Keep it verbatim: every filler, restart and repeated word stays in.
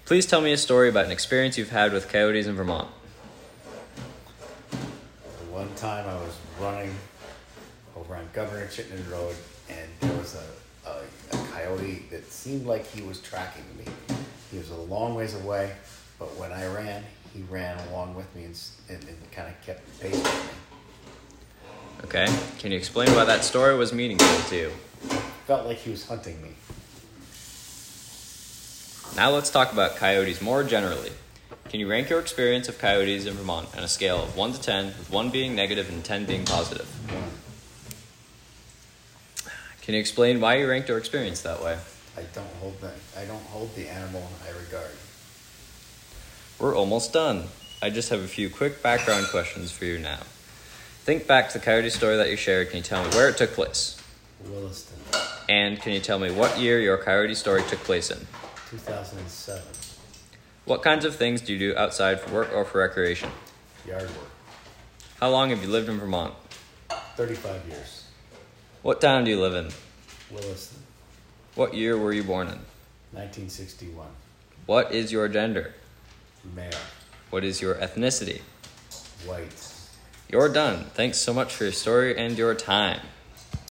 Please tell me a story about an experience you've had with coyotes in Vermont. One time I was running over on Governor Chittenden Road, and there was a, a, a coyote that seemed like he was tracking me. He was a long ways away, but when I ran, he ran along with me and, and, and kind of kept pace with me. Okay, can you explain why that story was meaningful to you? Felt like he was hunting me. Now let's talk about coyotes more generally. Can you rank your experience of coyotes in Vermont on a scale of one to ten, with one being negative and ten being positive? One. Can you explain why you ranked your experience that way? I don't hold the I don't hold the animal in high regard. We're almost done. I just have a few quick background questions for you now. Think back to the coyote story that you shared. Can you tell me where it took place? Williston. And can you tell me what year your coyote story took place in? two thousand seven. What kinds of things do you do outside for work or for recreation? Yard work. How long have you lived in Vermont? thirty-five years. What town do you live in? Williston. What year were you born in? nineteen sixty-one. What is your gender? Male. What is your ethnicity? White. You're done. Thanks so much for your story and your time.